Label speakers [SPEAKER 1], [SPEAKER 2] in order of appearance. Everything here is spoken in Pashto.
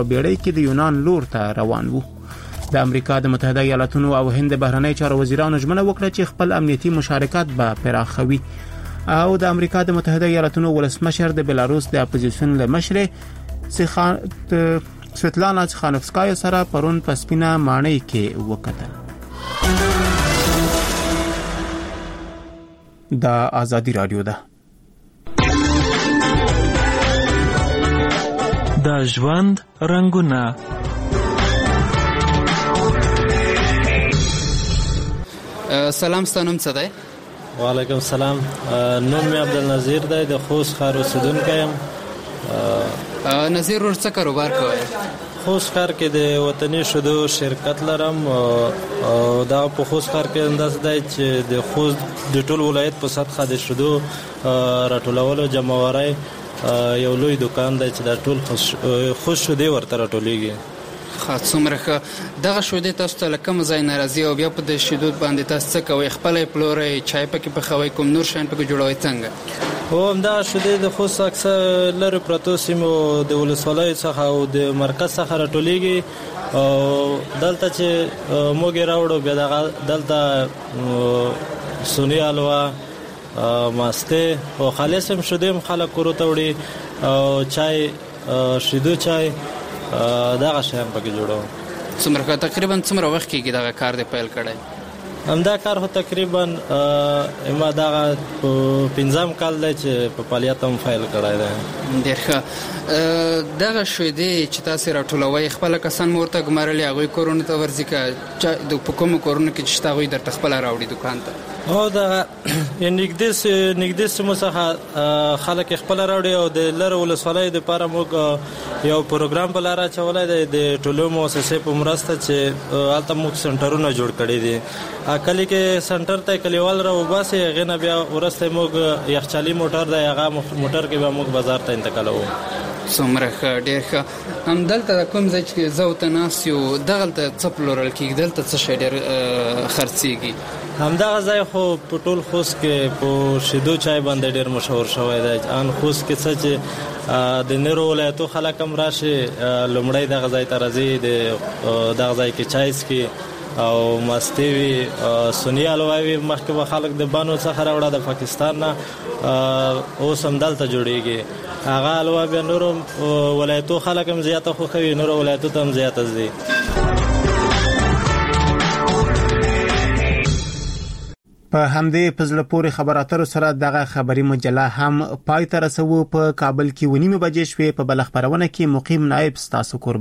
[SPEAKER 1] بیړۍ کې د یونان لور ته روان وو. د امریکا د متحده ایالاتونو او هند بهرنی چارو وزیرانو ژمنه وکړه چې خپل امنیتي مشارکت به پراخوي. او د امریکا د متحده ایالاتونو ولسمشر د بلاروس د اپوزیسیون له مشر سویتلانا تخانوفسکایا سره پرون په سپینه ماڼۍ کې وکتل. دا آزادی رادیو ده.
[SPEAKER 2] د ژوند رنگونه.
[SPEAKER 3] سلام، ستاسو نوم څه دی؟
[SPEAKER 4] وعلیکم السلام، نوم مې عبدالنظیر دی، د خوست ښار اوسیدونکی یم.
[SPEAKER 3] نظیر ورور څه کاروبار کوي؟
[SPEAKER 4] خوست ښار کې د وطني شیدو شرکت لرم او دا په خوست ښار کې انداز دی چې د خوست د ټول ولایت په سطحه د شیدو راټولولو جمعواري یو لوی دکان دی چې دا ټول خوست شیدې ورته راټولیږي.
[SPEAKER 3] څومره ښه. دغه شیدې تاسو ته له کوم ځای نه راځي او بیا په دې شیدو باندې تاسو څه کوئ؟ خپله یې پلورئ، چای پکې پخوئ، کوم نور شیان پکې جوړوئ، څنګه؟
[SPEAKER 4] هو همدغه شیدې د خوست اکثر لرې پرتو سیمو د ولسوالیو څخه او د مرکز څخه راټولیږي او دلته چې موږ یې راوړو بیا دلته سوني حلوا، ماسته او خالص هم شیدې هم خلک کورو ته وړي او چای، شیدو چای، دغه شیان پکې جوړو.
[SPEAKER 3] څومره تقریبا څومره وخت کېږي دغه کار دی پیل کړی؟
[SPEAKER 4] همدا کار خو تقریبا ما دغه 15 کال دی چې په فعالیت هم فایل کړی دی.
[SPEAKER 3] ډېر ښه. دغه شیدې چې تاسو راټولوئ خپله کسان مو ورته ګمارلي، هغوی کورونو ته ورځي که په کومو کورونو کې چې شته هغوی درته خپله راوړي دکان ته؟
[SPEAKER 4] او دغه نږدې سیمو څخه خلک خپله راوړي او د لرې ولسوالیو دپاره موږ یو پروګرام په لاره اچولی دی د ټولو مؤسسې په مرسته چې هلته موږ سنټرونه جوړ کړي دي. کلي کې سنټر ته کلیوال را وباسي، هغې نه بیا وروسته موږ یخچالي موټر دی، هغه موټر کې به موږ بازار ته انتقالوو.
[SPEAKER 3] څومره ښه، ډېر ښه. همدلته د کوم ځای چې زه ورته ناست یو دغلته څه پلورل کېږي؟ دلته څه شی ډېر خرڅېږي؟
[SPEAKER 4] همدغه ځای خو په ټول خوست کې په شیدو چای باندې ډېر مشهور شوی دی. ان خوست کې څه چې د نورو ولایتو خلک هم راشي لومړی دغه ځای ته راځي، دغه ځای کې چای څښي او مستې وي، سوني حلوا وي. مخکې به خلک د بانو څخه راوړه د پاکستان نه، اوس هم دلته جوړېږي. هغه حلوا بیا نورو ولایتو خلک هم زیاته خوښوي، نورو ولایتو ته هم زیاته ځي.
[SPEAKER 1] په همدې پزله پورې خبراتو سره دغه خبري مجله هم پای ته رسو. په کابل کې 9:30 بجې شوې. په بل خبرونه کې مقیم نائب ستاسو